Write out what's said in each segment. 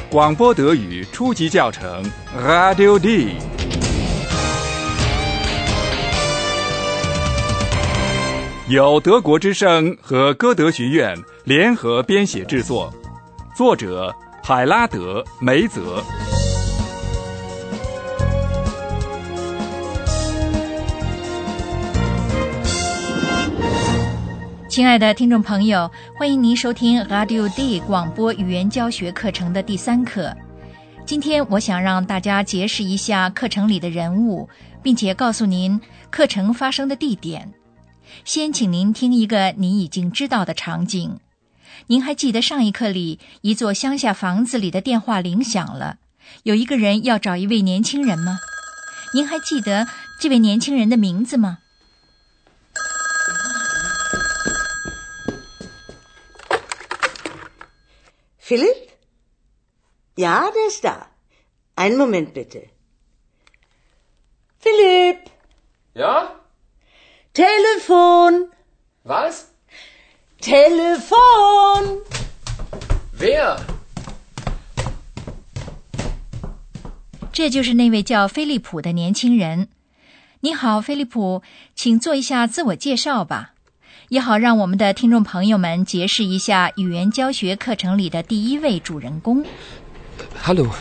广播德语初级教程 Radio D， 由德国之声和歌德学院联合编写制作，作者海拉德·梅泽。 亲爱的听众朋友，欢迎您收听 Radio D 广播语言教学课程的第3课。今天我想让大家结识一下课程里的人物，并且告诉您课程发生的地点。先请您听一个您已经知道的场景。您还记得上一课里一座乡下房子里的电话铃响了，有一个人要找一位年轻人吗？您还记得这位年轻人的名字吗 Philipp? Ja, der ist da. Einen Moment bitte. Philipp? Ja? Telefon. Was? Telefon. Wer? 这就是那位叫菲利普的年轻人。你好，菲利普，请做一下自我介绍吧，也好让我们的听众朋友们结识一下语言教学课程里的第一位主人公。 Hallo。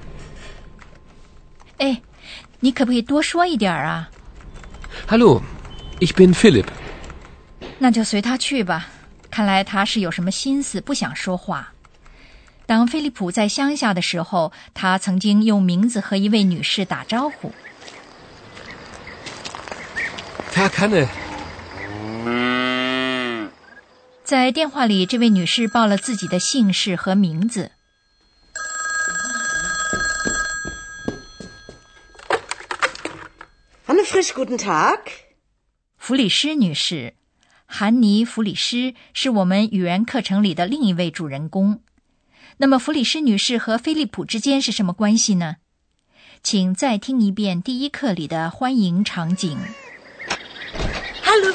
哎，你可不可以多说一点啊？ Hallo, ich bin Philipp。 那就随他去吧，看来他是有什么心思不想说话。当菲利普在乡下的时候，他曾经用名字和一位女士打招呼。 Tag Hanne。 在电话里，这位女士报了自己的姓氏和名字。 Hanne Frisch, guten Tag。 弗里施女士，韩妮·弗里施是我们语言课程里的另一位主人公。那么弗里施女士和菲利普之间是什么关系呢？请再听一遍第一课里的欢迎场景。 Hallo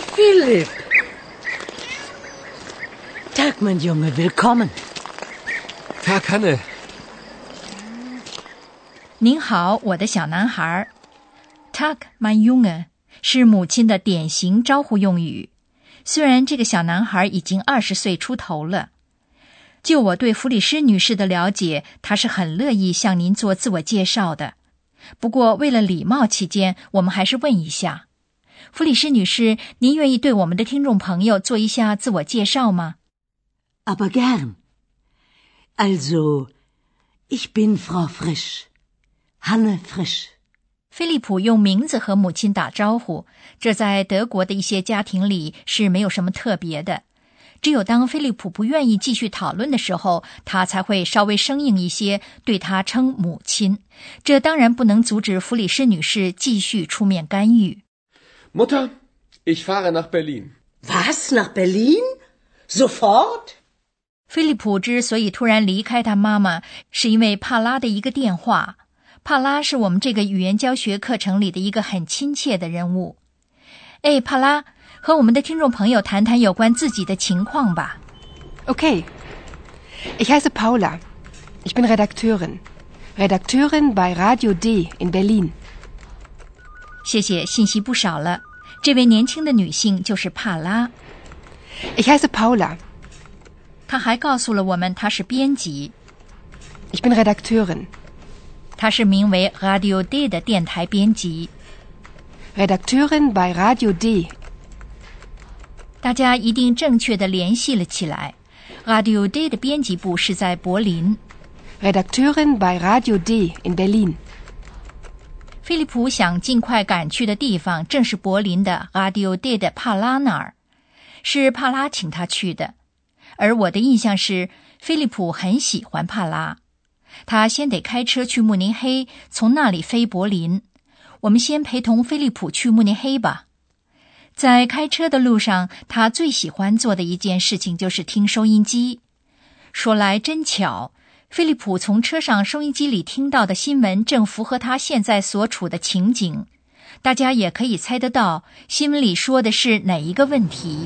Philipp。Tag, mein Junge, willkommen. Tag Hanne。 您好，我的小男孩。Tag, mein Junge 是母亲的典型招呼用语。虽然这个小男孩已经20岁出头了，就我对弗里施女士的了解，她是很乐意向您做自我介绍的。不过为了礼貌起见，我们还是问一下，弗里施女士，您愿意对我们的听众朋友做一下自我介绍吗 Aber gern. Also, ich bin Frau Frisch. Hanne Frisch. 菲利普用名字和母亲打招呼，这在德国的一些家庭里是没有什么特别的。只有当菲利普不愿意继续讨论的时候，他才会稍微生硬一些，对他称母亲。这当然不能阻止弗里施女士继续出面干预。 Mutter, ich fahre nach Berlin. Was? Nach Berlin? Sofort? 菲利普之所以突然离开他妈妈，是因为帕拉的一个电话。帕拉是我们这个语言教学课程里的一个很亲切的人物。哎，帕拉，和我们的听众朋友谈谈有关自己的情况吧。 Okay. Ich heiße Paula. Ich bin Redakteurin. Redakteurin bei Radio D in Berlin. 谢谢，信息不少了。这位年轻的女性就是帕拉。 Ich heiße Paula. 她还告诉了我们她是编辑。 Ich bin Redakteurin. 她是名为 Radio D 的电台编辑。 Redakteurin bei Radio D. 大家一定正确地联系了起来。Radio D 的编辑部是在柏林。 Redakteurin bei Radio D in Berlin. 菲利普想尽快赶去的地方正是柏林的 Radio D 的帕拉那儿，是帕拉请他去的。而我的印象是，菲利普很喜欢帕拉。他先得开车去慕尼黑，从那里飞柏林。我们先陪同菲利普去慕尼黑吧。在开车的路上，他最喜欢做的一件事情就是听收音机。说来真巧，菲利普从车上收音机里听到的新闻正符合他现在所处的情景。大家也可以猜得到，新闻里说的是哪一个问题。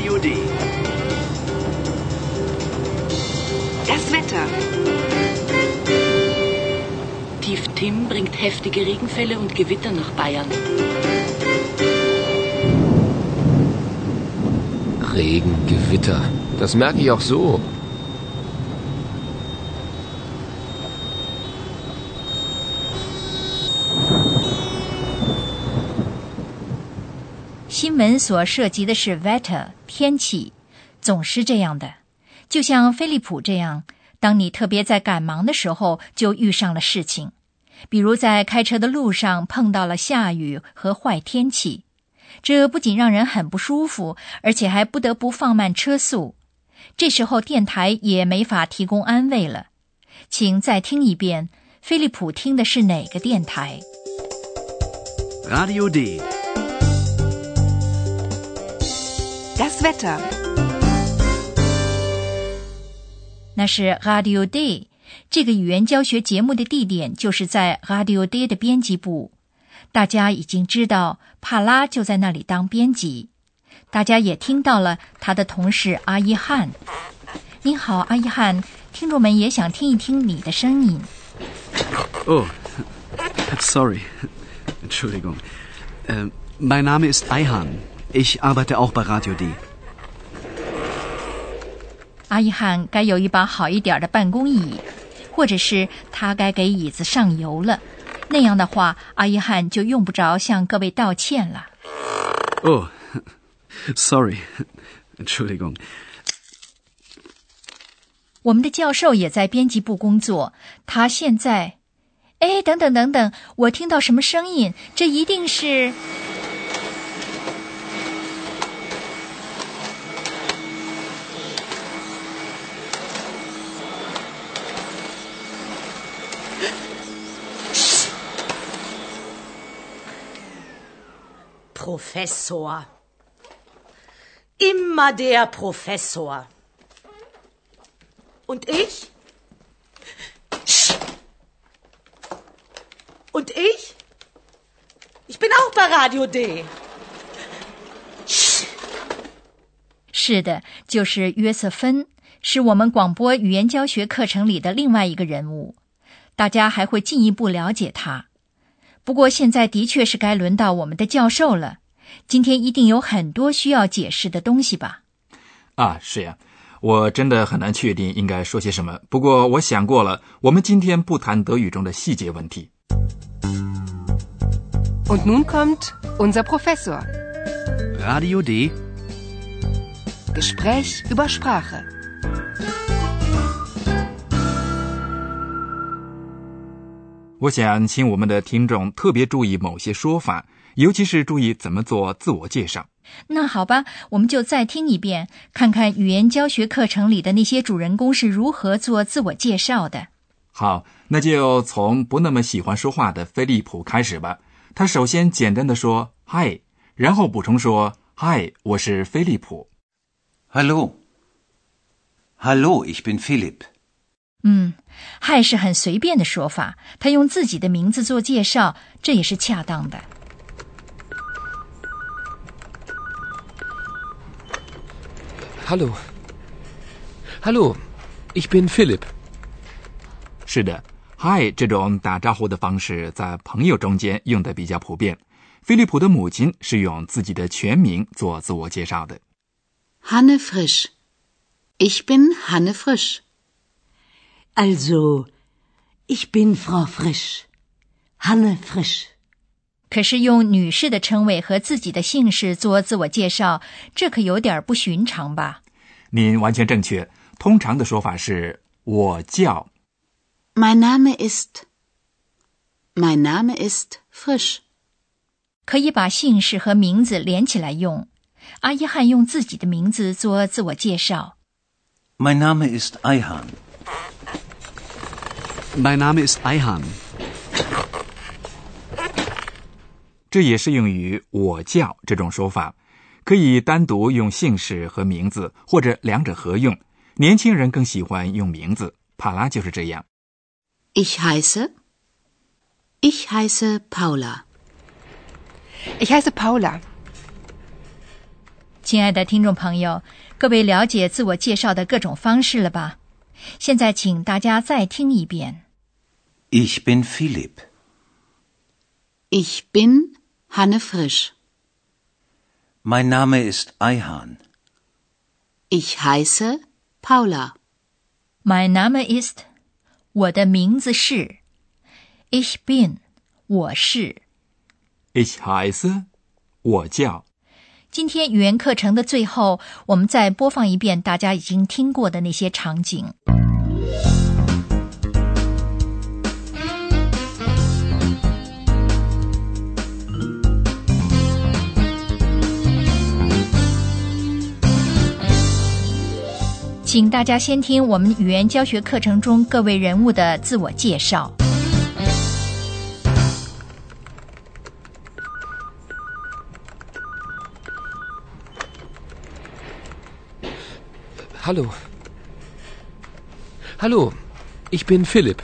Radio D. Das Wetter. Tief Tim bringt heftige Regenfälle und Gewitter nach Bayern. Regen, Gewitter. Das merke ich auch so. 新闻所涉及的是 weather 天气，总是这样的。就像飞利浦这样，当你特别在赶忙的时候，就遇上了事情，比如在开车的路上碰到了下雨和坏天气，这不仅让人很不舒服，而且还不得不放慢车速。这时候电台也没法提供安慰了。请再听一遍，飞利浦听的是哪个电台？ Radio D. Das Wetter. 那是 Radio D， 这个语言教学节目的地点就是在 Radio D 的编辑部。大家已经知道帕拉就在那里当编辑，大家也听到了他的同事阿伊汉。您好，阿伊汉，听众们也想听一听你的声音。 Oh, sorry. Entschuldigung. Mein Name ist Ayhan. Ich arbeite auch bei Radio D. 阿伊汉该有一把好一点的办公椅，或者是他该给椅子上油了。那样的话，阿伊汉就用不着向各位道歉了。 Oh, sorry. Entschuldigung. 我们的教授也在编辑部工作，他现在……哎，等等，我听到什么声音？这一定是…… Professor. Immer der Professor. Und ich? Und ich? Ich bin auch bei Radio D. 是的，就是约瑟芬，是我们广播语言教学课程里的另外一个人物。大家还会进一步了解他。不过现在的确是该轮到我们的教授了。今天一定有很多需要解释的东西吧？ 啊，是呀，我真的很难确定应该说些什么。不过我想过了，我们今天不谈德语中的细节问题。 Und nun kommt unser Professor. Radio D. Gespräch über Sprache. 我想请我们的听众特别注意某些说法，尤其是注意怎么做自我介绍。 那好吧，我们就再听一遍，看看语言教学课程里的那些主人公是如何做自我介绍的。 好，那就从不那么喜欢说话的菲利普开始吧。他首先简单的说 Hi， 然后补充说 Hi， 我是菲利普。 Hallo. Hallo, ich bin Philipp. Hi 是很随便的说法，他用自己的名字做介绍，这也是恰当的。 Hallo. Hallo, ich bin Philipp. 是的， Hi 这种打招呼的方式在朋友中间用的比较普遍。菲利普的母亲是用自己的全名做自我介绍的。 Hanne Frisch. Ich bin Hanne Frisch. Also, ich bin Frau Frisch. Hanne Frisch. 可是用女士的称谓和自己的姓氏做自我介绍，这可有点不寻常吧？ 您完全正确，通常的说法是我叫。 Mein Name ist Frisch. 可以把姓氏和名字连起来用。阿伊汉用自己的名字做自我介绍。 Mein Name ist Ayhan. Mein Name ist Ayhan. 这也适用于我叫这种说法，可以单独用姓氏和名字，或者两者合用。年轻人更喜欢用名字，帕拉就是这样。 Ich heiße Paula. Ich heiße Paula. 亲爱的听众朋友，各位了解自我介绍的各种方式了吧？现在请大家再听一遍。 Ich bin Philipp. Ich bin Hanne Frisch. Mein Name ist Ayhan. Ich heiße Paula. Mein Name ist 我的名字是 Ich bin 我是 Ich heiße 我叫。 今天语言课程的最后，我们再播放一遍大家已经听过的那些场景。请大家先听我们语言教学课程中各位人物的自我介绍。 Hallo. Hallo, ich bin Philipp.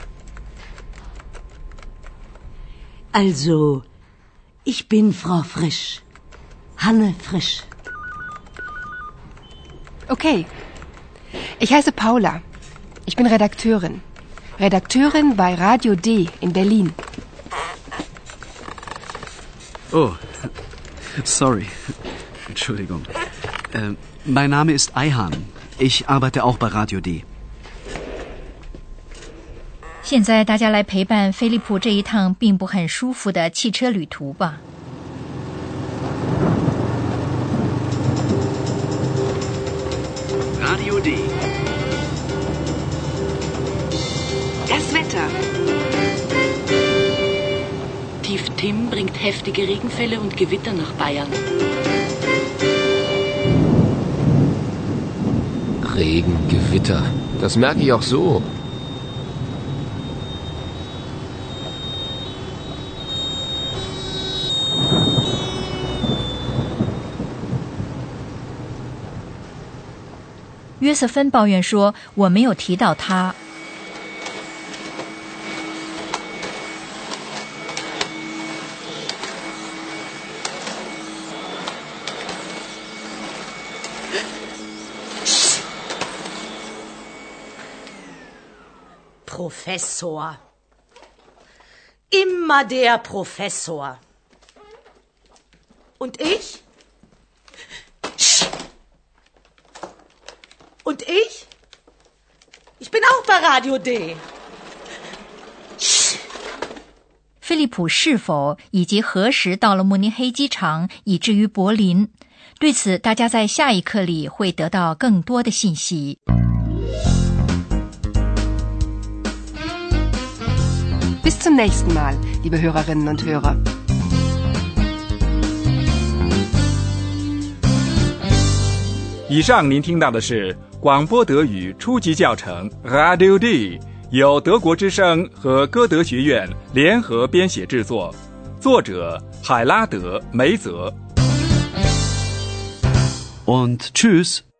Also, ich bin Frau Frisch. Hanne Frisch. Okay. Ich heiße Paula. Ich bin Redakteurin. Redakteurin bei Radio D in Berlin. Oh, sorry. Entschuldigung. Mein Name ist Ayhan. Ich arbeite auch bei Radio D. 现在大家来陪伴菲利普这一趟并不很舒服的汽车旅途吧。 Radio D. Das Wetter. Tief Tim bringt heftige Regenfälle und Gewitter nach Bayern. Regen, Gewitter. Das merke ich auch so. 《约瑟芬抱怨说：“我没有提到他。” Professor. Immer der Professor. Und ich? Und ich? Ich bin auch bei Radio D. 菲利普是否以及何时到了慕尼黑机场，以至于柏林？对此，大家在下一课里会得到更多的信息。 Bis zum nächsten Mal, liebe Hörerinnen und Hörer. 以上您听到的是广播德语初级教程 Radio D， 由德国之声和歌德学院联合编写制作，作者海拉德·梅泽。 Und tschüss.